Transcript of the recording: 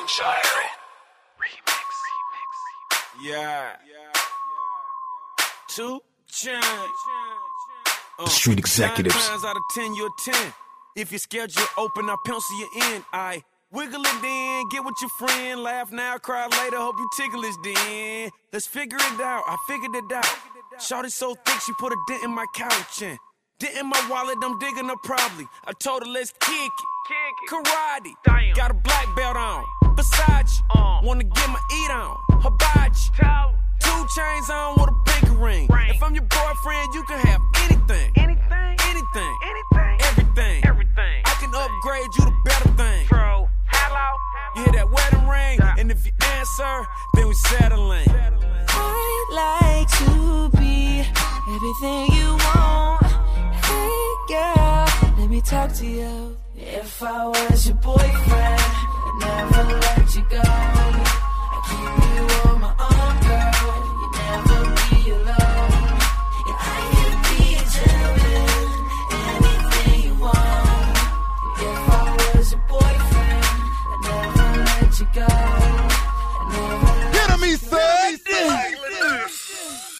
Siren. Remix. Yeah. 2 Chainz. Street executives. 9 times out of 10, you're 10. If your schedule open, I pencil you in. I wiggle it then, get with your friend. Laugh now, cry later, hope you tickle us then. Let's figure it out, I figured it out. Shorty so thick, she put a dent in my couch and dent in my wallet, I'm digging her probably. I told her, let's kick it. Karate. Damn. Got a black belt on. Versace. Wanna get my eat on. Hibachi. 2 Chainz on with a pinky ring. If I'm your boyfriend, you can have anything. Anything. Everything. I can upgrade you to better things. Bro, hello. You hear that wedding ring? And if you answer, then we settling. I'd like to be everything you want. Hey girl, let me talk to you. If I was your boyfriend, I'd never let you go. I keep you on my arm, girl. You never be alone. Yeah, I can be a gentleman, anything you want. If I was your boyfriend, I'd never let you go.